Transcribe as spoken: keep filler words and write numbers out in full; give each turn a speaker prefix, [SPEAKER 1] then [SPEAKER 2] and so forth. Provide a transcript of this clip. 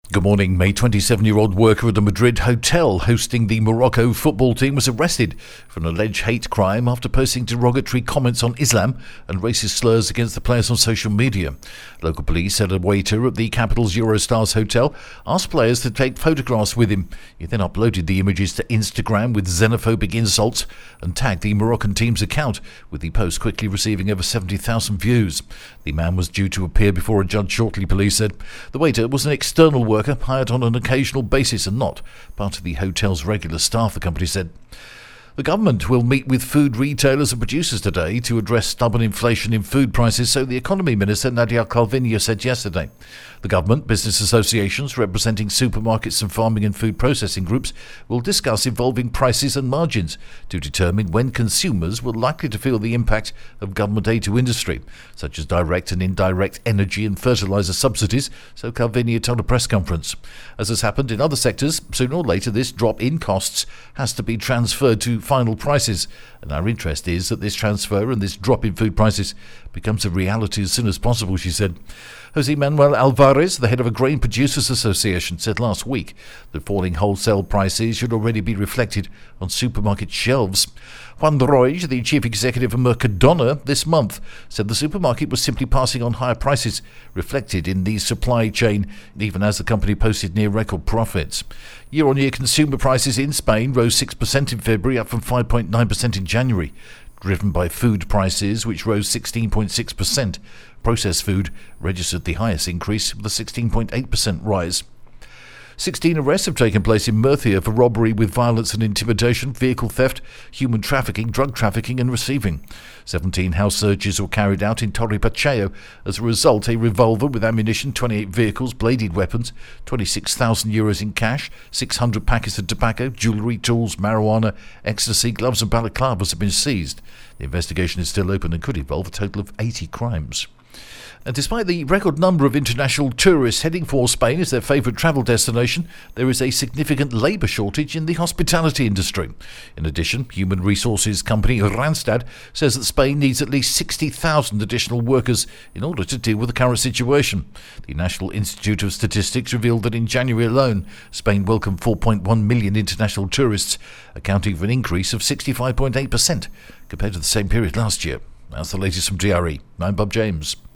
[SPEAKER 1] Good morning. A twenty-seven-year-old worker at a Madrid hotel hosting the Morocco football team was arrested for an alleged hate crime after posting derogatory comments on Islam and racist slurs against the players on social media. Local police said a waiter at the capital's Eurostars hotel asked players to take photographs with him. He then uploaded the images to Instagram with xenophobic insults and tagged the Moroccan team's account, with the post quickly receiving over seventy thousand views. The man was due to appear before a judge shortly, police said. The waiter was an external worker hired on an occasional basis and not part of the hotel's regular staff, the company said. The government will meet with food retailers and producers today to address stubborn inflation in food prices, so the Economy Minister Nadia Calviño said yesterday. The government, business associations representing supermarkets and farming and food processing groups will discuss evolving prices and margins to determine when consumers will likely to feel the impact of government aid to industry, such as direct and indirect energy and fertiliser subsidies, so Calviño told a press conference. As has happened in other sectors, sooner or later this drop in costs has to be transferred to final prices, and our interest is that this transfer and this drop in food prices becomes a reality as soon as possible, she said. Jose Manuel Alvarez, the head of a grain producers association, said last week that falling wholesale prices should already be reflected on supermarket shelves. Juan Roy, the chief executive of Mercadona, this month said the supermarket was simply passing on higher prices reflected in the supply chain, even as the company posted near record profits. Year-on-year consumer prices in Spain rose six percent in February, up from five point nine percent in January, driven by food prices, which rose sixteen point six percent. Processed food registered the highest increase, with a sixteen point eight percent rise. sixteen arrests have taken place in Murcia for robbery with violence and intimidation, vehicle theft, human trafficking, drug trafficking and receiving. seventeen house searches were carried out in Torre Pacheco. As a result, a revolver with ammunition, twenty-eight vehicles, bladed weapons, twenty-six thousand euros in cash, six hundred packets of tobacco, jewellery, tools, marijuana, ecstasy, gloves and balaclavas have been seized. The investigation is still open and could involve a total of eighty crimes. And despite the record number of international tourists heading for Spain as their favourite travel destination, there is a significant labour shortage in the hospitality industry. In addition, human resources company Randstad says that Spain needs at least sixty thousand additional workers in order to deal with the current situation. The National Institute of Statistics revealed that in January alone, Spain welcomed four point one million international tourists, accounting for an increase of sixty-five point eight percent compared to the same period last year. That's the latest from D R E. I'm Bob James.